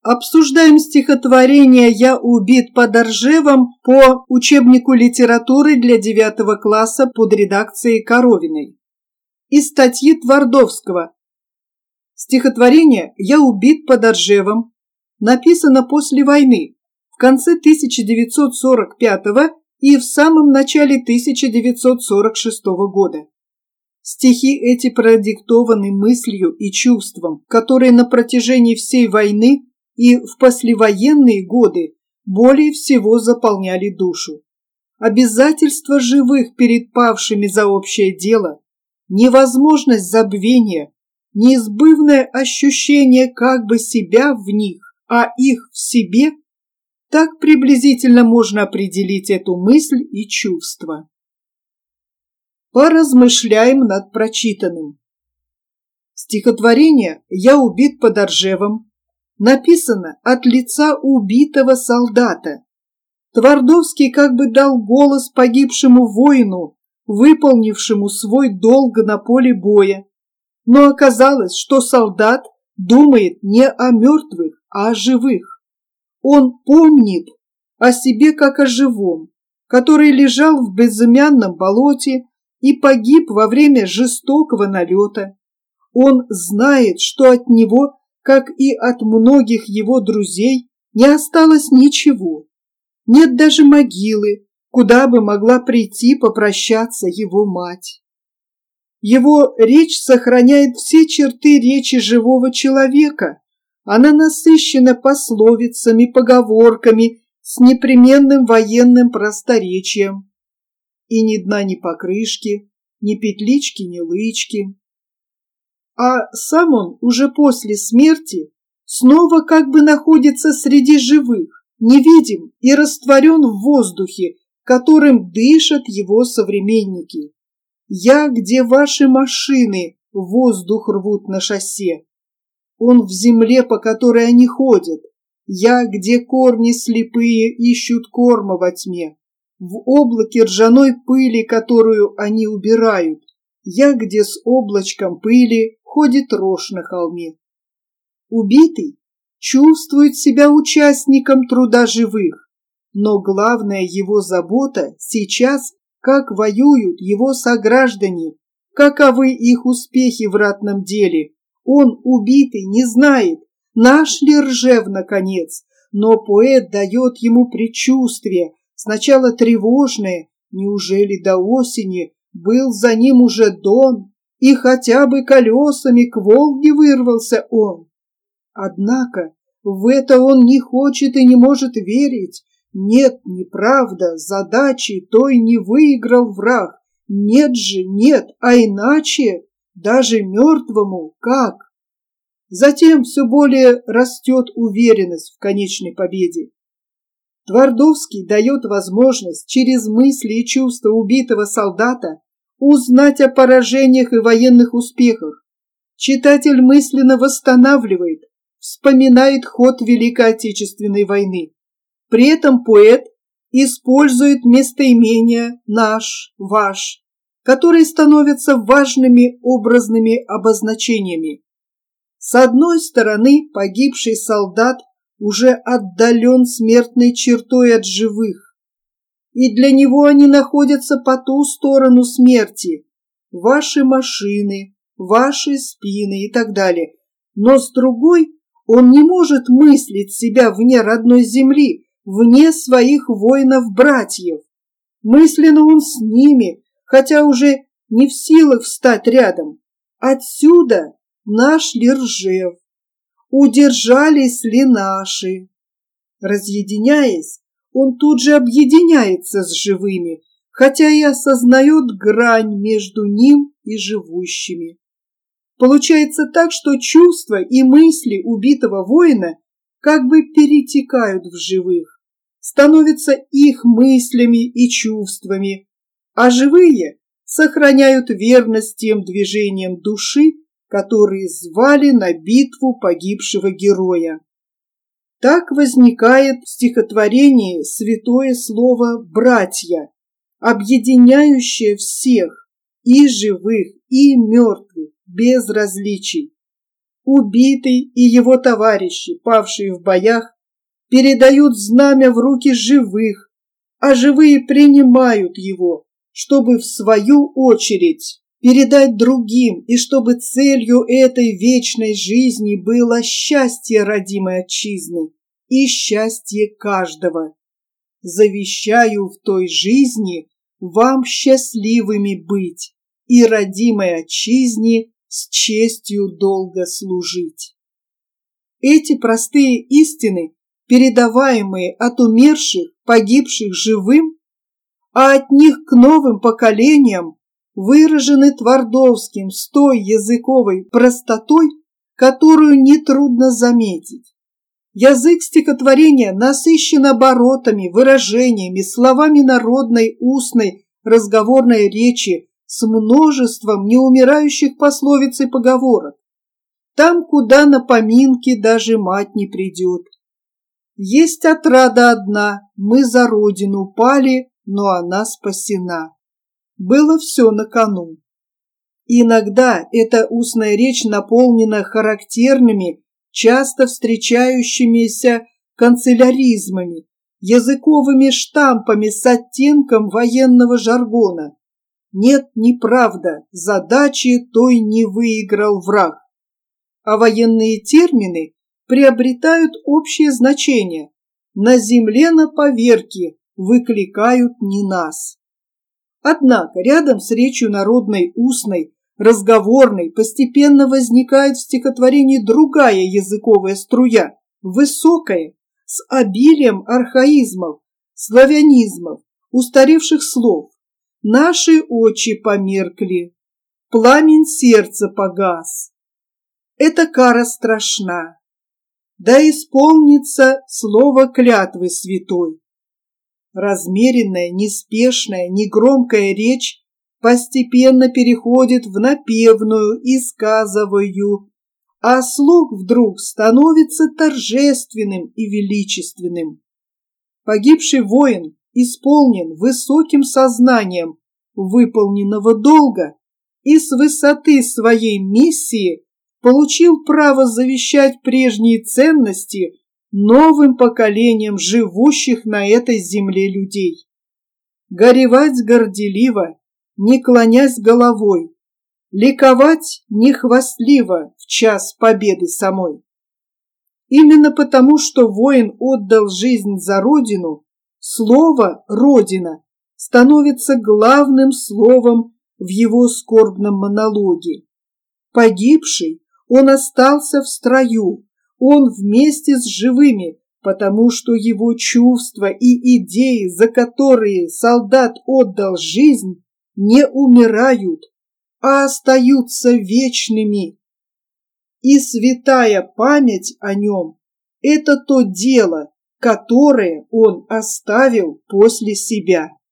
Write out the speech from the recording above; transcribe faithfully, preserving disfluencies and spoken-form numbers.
Обсуждаем стихотворение «Я убит под Ржевом» по учебнику литературы для девятого класса под редакцией Коровиной. Из статьи Твардовского. Стихотворение «Я убит под Ржевом» написано после войны, в конце тысяча девятьсот сорок пятого и в самом начале тысяча девятьсот сорок шестого года. Стихи эти продиктованы мыслью и чувством, которые на протяжении всей войны и в послевоенные годы более всего заполняли душу. Обязательство живых перед павшими за общее дело, невозможность забвения, неизбывное ощущение как бы себя в них, а их в себе, так приблизительно можно определить эту мысль и чувство. Поразмышляем над прочитанным. Стихотворение «Я убит под Ржевом» написано от лица убитого солдата. Твардовский как бы дал голос погибшему воину, выполнившему свой долг на поле боя. Но оказалось, что солдат думает не о мертвых, а о живых. Он помнит о себе как о живом, который лежал в безымянном болоте и погиб во время жестокого налета. Он знает, что от него, как и от многих его друзей, не осталось ничего. Нет даже могилы, куда бы могла прийти попрощаться его мать. Его речь сохраняет все черты речи живого человека. Она насыщена пословицами, поговорками с непременным военным просторечием. И ни дна, ни покрышки, ни петлички, ни лычки. А сам он уже после смерти снова как бы находится среди живых, невидим и растворен в воздухе, которым дышат его современники. Я, где ваши машины воздух рвут на шоссе. Он в земле, по которой они ходят. Я, где корни слепые ищут корма во тьме. В облаке ржаной пыли, которую они убирают. Я, где с облачком пыли ходит рожь на холме. Убитый чувствует себя участником труда живых, но главная его забота сейчас, как воюют его сограждане, каковы их успехи в ратном деле. Он, убитый, не знает, наш ли Ржев наконец, но поэт дает ему предчувствие, сначала тревожное, неужели до осени был за ним уже Дон, и хотя бы колесами к Волге вырвался он. Однако в это он не хочет и не может верить. Нет, неправда, задачи той не выиграл враг. Нет же, нет, а иначе, даже мертвому, как? Затем все более растет уверенность в конечной победе. Твардовский дает возможность через мысли и чувства убитого солдата узнать о поражениях и военных успехах. Читатель мысленно восстанавливает, вспоминает ход Великой Отечественной войны. При этом поэт использует местоимения «наш», «ваш», которые становятся важными образными обозначениями. С одной стороны, погибший солдат уже отдален смертной чертой от живых, и для него они находятся по ту сторону смерти, ваши машины, ваши спины и так далее. Но с другой, он не может мыслить себя вне родной земли, вне своих воинов-братьев. Мысленно он с ними, хотя уже не в силах встать рядом. Отсюда наш ли Ржев? Удержались ли наши? Разъединяясь, он тут же объединяется с живыми, хотя и осознает грань между ним и живущими. Получается так, что чувства и мысли убитого воина как бы перетекают в живых, становятся их мыслями и чувствами, а живые сохраняют верность тем движениям души, которые звали на битву погибшего героя. Так возникает в стихотворении святое слово «братья», объединяющее всех, и живых, и мертвых, без различий. Убитый и его товарищи, павшие в боях, передают знамя в руки живых, а живые принимают его, чтобы в свою очередь передать другим, и чтобы целью этой вечной жизни было счастье родимой отчизны и счастье каждого. Завещаю в той жизни вам счастливыми быть и родимой отчизне с честью долго служить. Эти простые истины, передаваемые от умерших, погибших живым, а от них к новым поколениям, выражены Твардовским с той языковой простотой, которую нетрудно заметить. Язык стихотворения насыщен оборотами, выражениями, словами народной, устной, разговорной речи с множеством неумирающих пословиц и поговорок. Там, куда на поминки даже мать не придет. Есть отрада одна, мы за родину пали, но она спасена. Было все на кону. Иногда эта устная речь наполнена характерными, часто встречающимися канцеляризмами, языковыми штампами с оттенком военного жаргона. Нет, неправда, задачи той не выиграл враг. А военные термины приобретают общее значение. На земле на поверке выкликают не нас. Однако рядом с речью народной, устной, разговорной постепенно возникает в стихотворении другая языковая струя, высокая, с обилием архаизмов, славянизмов, устаревших слов. Наши очи померкли, пламень сердца погас. Эта кара страшна, да исполнится слово клятвы святой. Размеренная, неспешная, негромкая речь постепенно переходит в напевную и сказовую, а слух вдруг становится торжественным и величественным. Погибший воин исполнен высоким сознанием выполненного долга и с высоты своей миссии получил право завещать прежние ценности новым поколениям живущих на этой земле людей. Горевать горделиво, не клонясь головой, ликовать нехвастливо в час победы самой. Именно потому, что воин отдал жизнь за родину, слово «родина» становится главным словом в его скорбном монологе. Погибший, он остался в строю, он вместе с живыми, потому что его чувства и идеи, за которые солдат отдал жизнь, не умирают, а остаются вечными. И святая память о нем – это то дело, которое он оставил после себя.